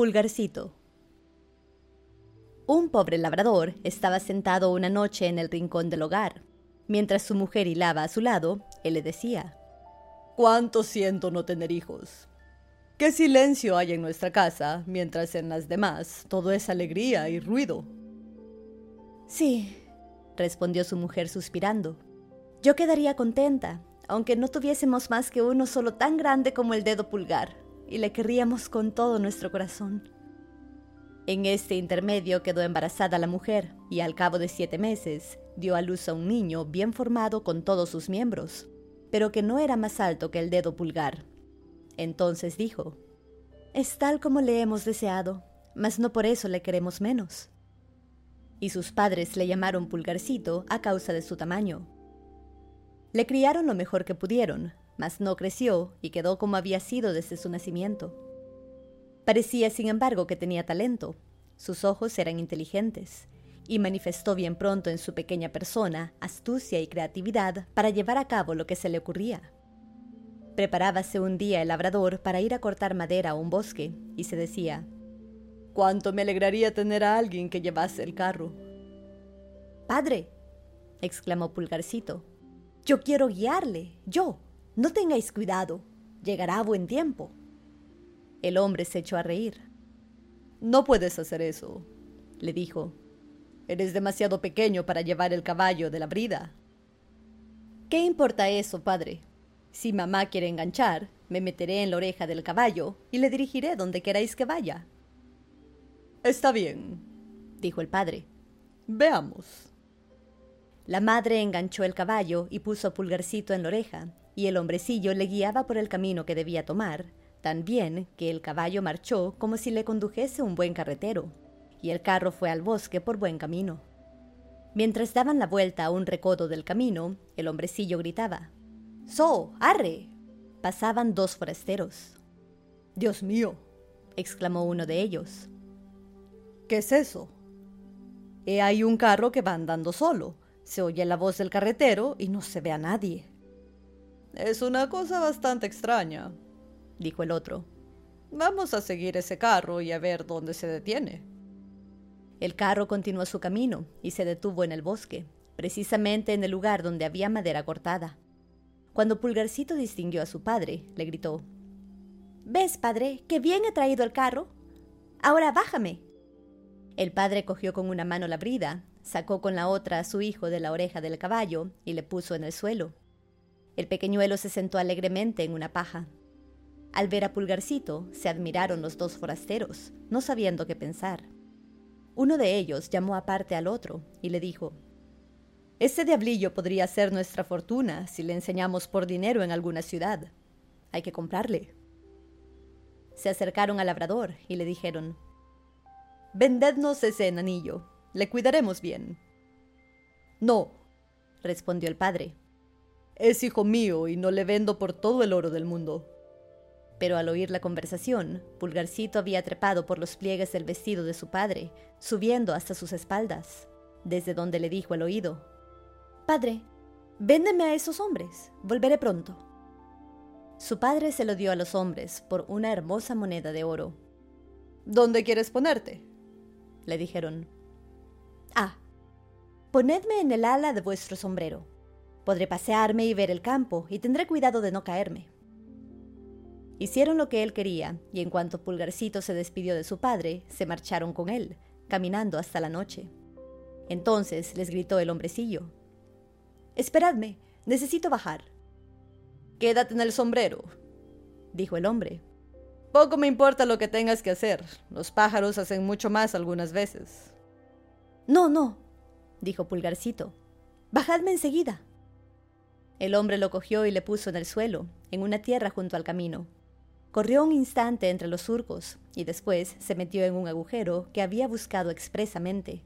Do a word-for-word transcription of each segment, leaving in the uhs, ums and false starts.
Pulgarcito. Un pobre labrador estaba sentado una noche en el rincón del hogar. Mientras su mujer hilaba a su lado, él le decía: «Cuánto siento no tener hijos. Qué silencio hay en nuestra casa, mientras en las demás todo es alegría y ruido». «Sí», respondió su mujer suspirando. «Yo quedaría contenta, aunque no tuviésemos más que uno solo tan grande como el dedo pulgar, y le querríamos con todo nuestro corazón». En este intermedio quedó embarazada la mujer, y al cabo de siete meses dio a luz a un niño bien formado con todos sus miembros, pero que no era más alto que el dedo pulgar. Entonces dijo: «Es tal como le hemos deseado, mas no por eso le queremos menos». Y sus padres le llamaron Pulgarcito a causa de su tamaño. Le criaron lo mejor que pudieron, mas no creció y quedó como había sido desde su nacimiento. Parecía, sin embargo, que tenía talento. Sus ojos eran inteligentes, y manifestó bien pronto en su pequeña persona astucia y creatividad para llevar a cabo lo que se le ocurría. Preparábase un día el labrador para ir a cortar madera a un bosque, y se decía: «Cuánto me alegraría tener a alguien que llevase el carro». «Padre», exclamó Pulgarcito, «yo quiero guiarle, yo. No tengáis cuidado, llegará a buen tiempo». El hombre se echó a reír. «No puedes hacer eso», le dijo. «Eres demasiado pequeño para llevar el caballo de la brida». «¿Qué importa eso, padre? Si mamá quiere enganchar, me meteré en la oreja del caballo y le dirigiré donde queráis que vaya». «Está bien», dijo el padre. «Veamos». La madre enganchó el caballo y puso a Pulgarcito en la oreja, y el hombrecillo le guiaba por el camino que debía tomar, tan bien que el caballo marchó como si le condujese un buen carretero, y el carro fue al bosque por buen camino. Mientras daban la vuelta a un recodo del camino, el hombrecillo gritaba: «¡So, arre!». Pasaban dos forasteros. «Dios mío», exclamó uno de ellos. «¿Qué es eso? He ahí un carro que va andando solo. Se oye la voz del carretero y no se ve a nadie». «Es una cosa bastante extraña», dijo el otro. «Vamos a seguir ese carro y a ver dónde se detiene». El carro continuó su camino y se detuvo en el bosque, precisamente en el lugar donde había madera cortada. Cuando Pulgarcito distinguió a su padre, le gritó: «¿Ves, padre, qué bien he traído el carro? Ahora bájame». El padre cogió con una mano la brida, sacó con la otra a su hijo de la oreja del caballo y le puso en el suelo. El pequeñuelo se sentó alegremente en una paja. Al ver a Pulgarcito, se admiraron los dos forasteros, no sabiendo qué pensar. Uno de ellos llamó aparte al otro y le dijo: «Ese diablillo podría ser nuestra fortuna si le enseñamos por dinero en alguna ciudad. Hay que comprarle». Se acercaron al labrador y le dijeron: «Vendednos ese enanillo, le cuidaremos bien». «No», respondió el padre. «Es hijo mío y no le vendo por todo el oro del mundo». Pero al oír la conversación, Pulgarcito había trepado por los pliegues del vestido de su padre, subiendo hasta sus espaldas, desde donde le dijo al oído: «Padre, véndeme a esos hombres, volveré pronto». Su padre se lo dio a los hombres por una hermosa moneda de oro. «¿Dónde quieres ponerte?», le dijeron. «Ah, ponedme en el ala de vuestro sombrero. Podré pasearme y ver el campo, y tendré cuidado de no caerme». Hicieron lo que él quería, y en cuanto Pulgarcito se despidió de su padre, se marcharon con él, caminando hasta la noche. Entonces les gritó el hombrecillo: «Esperadme, necesito bajar». «Quédate en el sombrero», dijo el hombre. «Poco me importa lo que tengas que hacer. Los pájaros hacen mucho más algunas veces». «No, no», dijo Pulgarcito. «Bajadme enseguida». El hombre lo cogió y le puso en el suelo, en una tierra junto al camino. Corrió un instante entre los surcos y después se metió en un agujero que había buscado expresamente.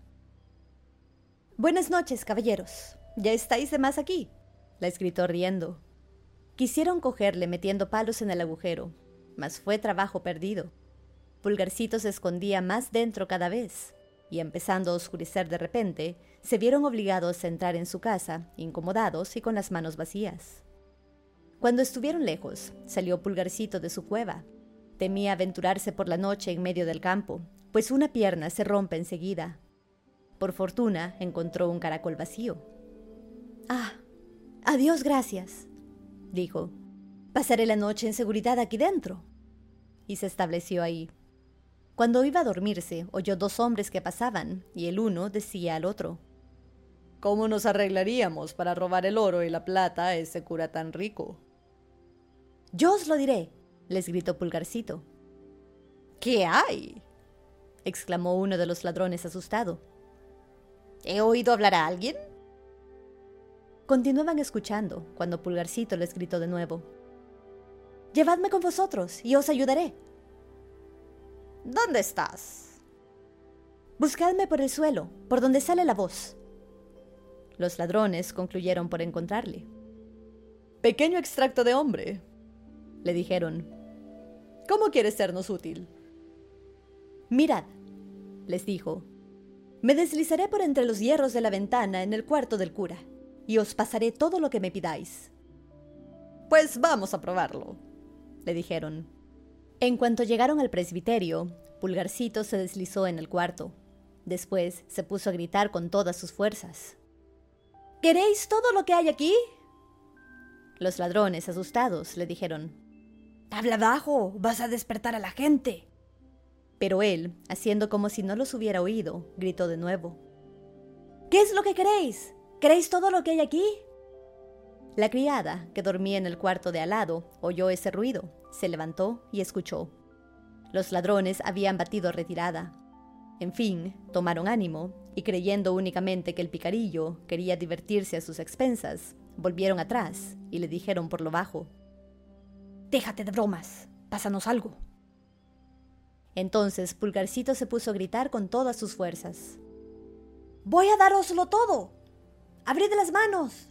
«Buenas noches, caballeros. ¿Ya estáis de más aquí?», les gritó riendo. Quisieron cogerle metiendo palos en el agujero, mas fue trabajo perdido. Pulgarcito se escondía más dentro cada vez, y empezando a oscurecer de repente, se vieron obligados a entrar en su casa, incomodados y con las manos vacías. Cuando estuvieron lejos, salió Pulgarcito de su cueva. Temía aventurarse por la noche en medio del campo, pues una pierna se rompe enseguida. Por fortuna encontró un caracol vacío. «Ah, adiós, gracias», dijo. «Pasaré la noche en seguridad aquí dentro». Y se estableció ahí. Cuando iba a dormirse, oyó dos hombres que pasaban, y el uno decía al otro: «¿Cómo nos arreglaríamos para robar el oro y la plata a ese cura tan rico?» «Yo os lo diré», les gritó Pulgarcito. «¿Qué hay?», exclamó uno de los ladrones asustado. «¿He oído hablar a alguien?». Continuaban escuchando cuando Pulgarcito les gritó de nuevo: «Llevadme con vosotros y os ayudaré». «¿Dónde estás?». «Buscadme por el suelo, por donde sale la voz». Los ladrones concluyeron por encontrarle. «Pequeño extracto de hombre», le dijeron. «¿Cómo quieres sernos útil?». «Mirad», les dijo, «me deslizaré por entre los hierros de la ventana en el cuarto del cura, y os pasaré todo lo que me pidáis». «Pues vamos a probarlo», le dijeron. En cuanto llegaron al presbiterio, Pulgarcito se deslizó en el cuarto. Después se puso a gritar con todas sus fuerzas: «¿Queréis todo lo que hay aquí?». Los ladrones, asustados, le dijeron: «Habla bajo, vas a despertar a la gente». Pero él, haciendo como si no los hubiera oído, gritó de nuevo: «¿Qué es lo que queréis? ¿Queréis todo lo que hay aquí?». La criada, que dormía en el cuarto de al lado, oyó ese ruido, se levantó y escuchó. Los ladrones habían batido retirada. En fin, tomaron ánimo, y creyendo únicamente que el picarillo quería divertirse a sus expensas, volvieron atrás y le dijeron por lo bajo: «Déjate de bromas, pásanos algo». Entonces Pulgarcito se puso a gritar con todas sus fuerzas: «¡Voy a dároslo todo! ¡Abrid las manos!».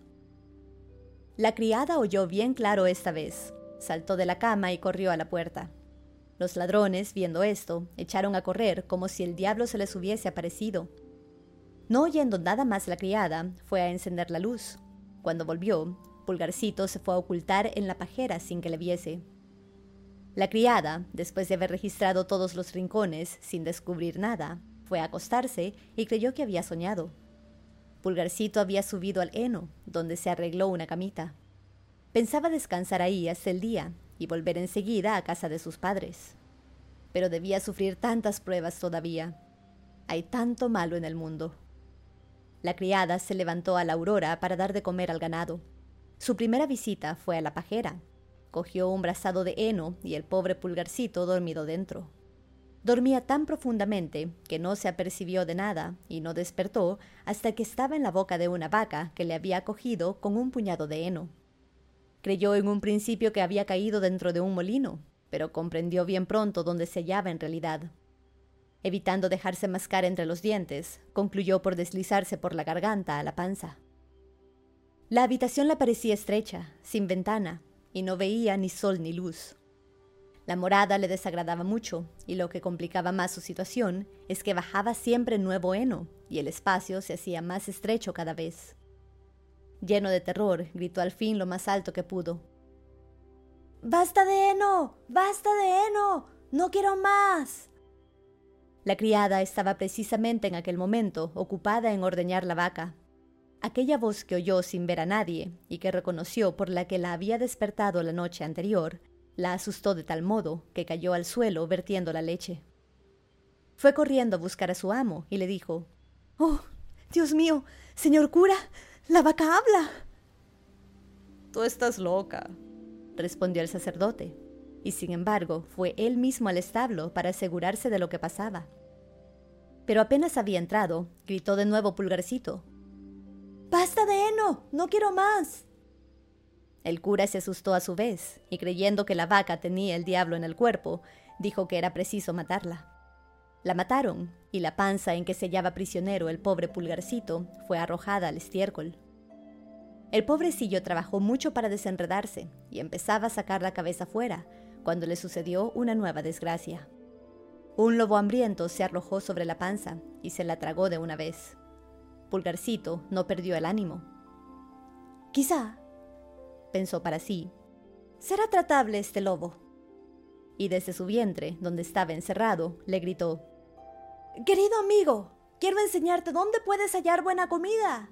La criada oyó bien claro esta vez, saltó de la cama y corrió a la puerta. Los ladrones, viendo esto, echaron a correr como si el diablo se les hubiese aparecido. No oyendo nada más la criada, fue a encender la luz. Cuando volvió, Pulgarcito se fue a ocultar en la pajera sin que le viese. La criada, después de haber registrado todos los rincones sin descubrir nada, fue a acostarse y creyó que había soñado. Pulgarcito había subido al heno, donde se arregló una camita. Pensaba descansar ahí hasta el día y volver enseguida a casa de sus padres. Pero debía sufrir tantas pruebas todavía. Hay tanto malo en el mundo. La criada se levantó a la aurora para dar de comer al ganado. Su primera visita fue a la pajera. Cogió un brazado de heno y el pobre Pulgarcito dormido dentro. Dormía tan profundamente que no se apercibió de nada y no despertó hasta que estaba en la boca de una vaca que le había cogido con un puñado de heno. Creyó en un principio que había caído dentro de un molino, pero comprendió bien pronto dónde se hallaba en realidad. Evitando dejarse mascar entre los dientes, concluyó por deslizarse por la garganta a la panza. La habitación le parecía estrecha, sin ventana, y no veía ni sol ni luz. La morada le desagradaba mucho, y lo que complicaba más su situación es que bajaba siempre nuevo heno, y el espacio se hacía más estrecho cada vez. Lleno de terror, gritó al fin lo más alto que pudo: «¡Basta de heno! ¡Basta de heno! ¡No quiero más!». La criada estaba precisamente en aquel momento ocupada en ordeñar la vaca. Aquella voz que oyó sin ver a nadie y que reconoció por la que la había despertado la noche anterior, la asustó de tal modo que cayó al suelo vertiendo la leche. Fue corriendo a buscar a su amo y le dijo: «¡Oh, Dios mío, señor cura, la vaca habla!». «Tú estás loca», respondió el sacerdote, y sin embargo fue él mismo al establo para asegurarse de lo que pasaba. Pero apenas había entrado, gritó de nuevo Pulgarcito: «¡Basta de heno! ¡No quiero más!». El cura se asustó a su vez, y creyendo que la vaca tenía el diablo en el cuerpo, dijo que era preciso matarla. La mataron, y la panza en que se hallaba prisionero el pobre Pulgarcito fue arrojada al estiércol. El pobrecillo trabajó mucho para desenredarse, y empezaba a sacar la cabeza fuera, cuando le sucedió una nueva desgracia. Un lobo hambriento se arrojó sobre la panza, y se la tragó de una vez. Pulgarcito no perdió el ánimo. «Quizá», pensó para sí, «será tratable este lobo». y desde su vientre, donde estaba encerrado, le gritó: «Querido amigo, quiero enseñarte dónde puedes hallar buena comida».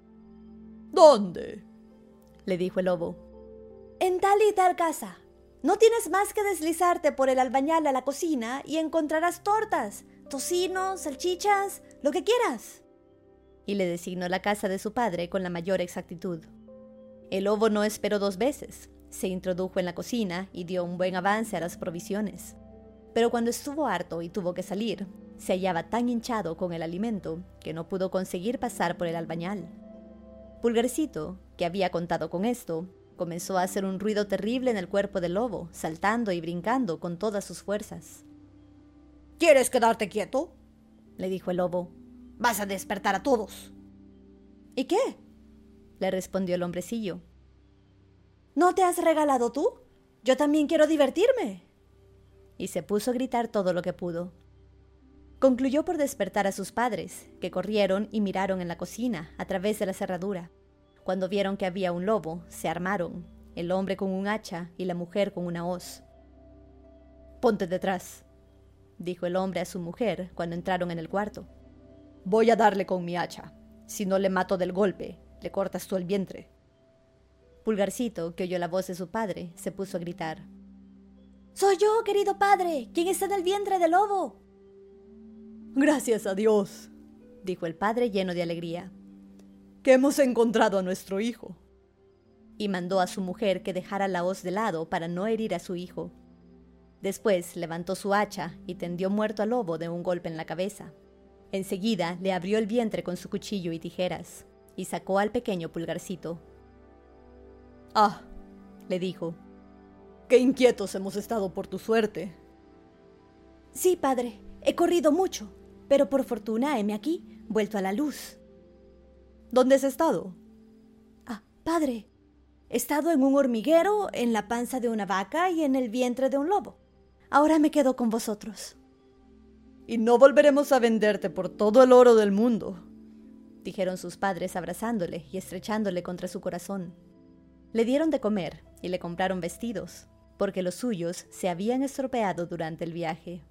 «¿Dónde?», le dijo el lobo. «En tal y tal casa. No tienes más que deslizarte por el albañal a la cocina y encontrarás tortas, tocino, salchichas, lo que quieras». Y le designó la casa de su padre con la mayor exactitud. El lobo no esperó dos veces. Se introdujo en la cocina y dio un buen avance a las provisiones. Pero cuando estuvo harto y tuvo que salir, se hallaba tan hinchado con el alimento que no pudo conseguir pasar por el albañal. Pulgarcito, que había contado con esto, comenzó a hacer un ruido terrible en el cuerpo del lobo, saltando y brincando con todas sus fuerzas. «¿Quieres quedarte quieto?», le dijo el lobo. «Vas a despertar a todos». «¿Y qué?», le respondió el hombrecillo. «¿No te has regalado tú? Yo también quiero divertirme». Y se puso a gritar todo lo que pudo. Concluyó por despertar a sus padres, que corrieron y miraron en la cocina a través de la cerradura. Cuando vieron que había un lobo, se armaron, el hombre con un hacha y la mujer con una hoz. «Ponte detrás», dijo el hombre a su mujer cuando entraron en el cuarto. «Voy a darle con mi hacha. Si no le mato del golpe, le cortas tú el vientre». Pulgarcito, que oyó la voz de su padre, se puso a gritar: «Soy yo, querido padre, quien está en el vientre del lobo». «Gracias a Dios», dijo el padre lleno de alegría, «que hemos encontrado a nuestro hijo». Y mandó a su mujer que dejara la hoz de lado para no herir a su hijo. Después levantó su hacha y tendió muerto al lobo de un golpe en la cabeza. Enseguida le abrió el vientre con su cuchillo y tijeras, y sacó al pequeño Pulgarcito. «Ah», le dijo, «qué inquietos hemos estado por tu suerte». «Sí, padre, he corrido mucho, pero por fortuna heme aquí, vuelto a la luz». «¿Dónde has estado?». «Ah, padre, he estado en un hormiguero, en la panza de una vaca y en el vientre de un lobo. Ahora me quedo con vosotros». «Y no volveremos a venderte por todo el oro del mundo», dijeron sus padres abrazándole y estrechándole contra su corazón. Le dieron de comer y le compraron vestidos, porque los suyos se habían estropeado durante el viaje.